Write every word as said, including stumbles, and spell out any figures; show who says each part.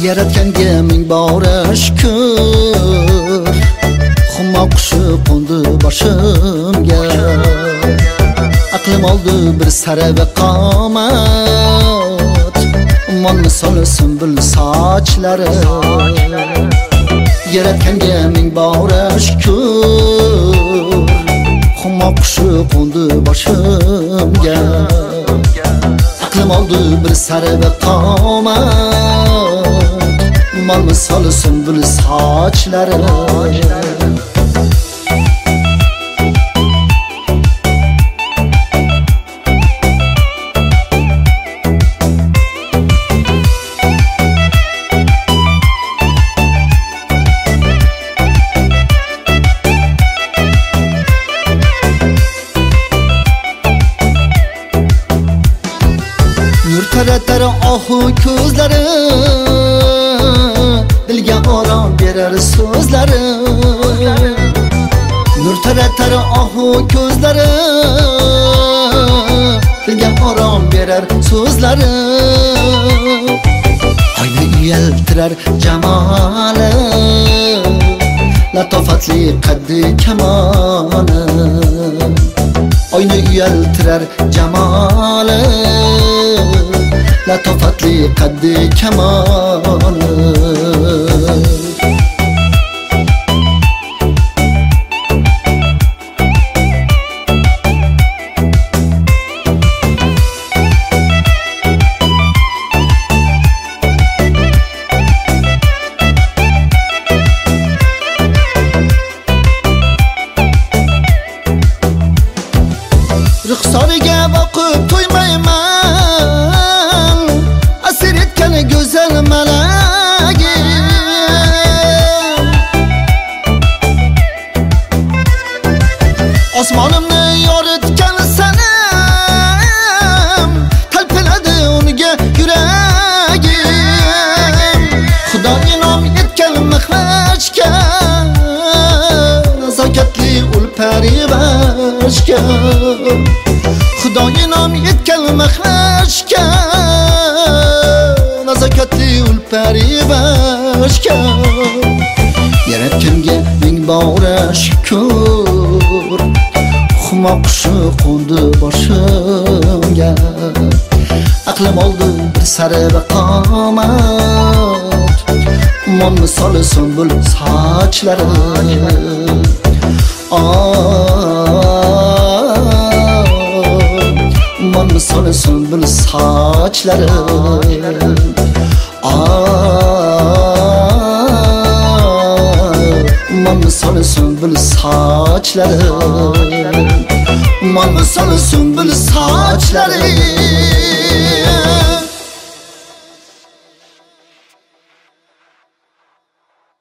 Speaker 1: Yaratganga ming bora shukr, Xumo qushi qo'ndi boshimga. Aqlim oldi bir sara va qomat, Umon misoli sunbul sochlari. Yaratganga ming bora shukr, Xumo qushi qo'ndi boshimga. Aqlim oldi bir sara va qomat, Umon misoli sunbul sochlari. Nur taratar ohu ko'zlari, dilga orom berar so'zlari. Nur taratar ohu ko'zlari, dilga orom berar so'zlari. Oyni uyaltirar jamoli, latofatli qaddi kamoli. Oyni uyaltirar jamoli, latofatli qaddi kamoli. Ruxsoriga boqib to'ymayman, asir etgan go'zal malagim. Osmonimni yoritgan sanam, talpinadi unga yuragim. Xudo inom etgan mixvashga, nazokatli ul parivashga. Xudo inom etgan mixvashga, nazokatli ul parivashga. Yaratganga ming bora shukr, Xumo qushi qo'ndi boshimga. Aqlim oldi bir sara va qomat, Umon misoli sunbul sochlari. Umon misoli sunbul sochlari. Umon misoli sunbul sochlari. Umon misoli sunbul sochlari.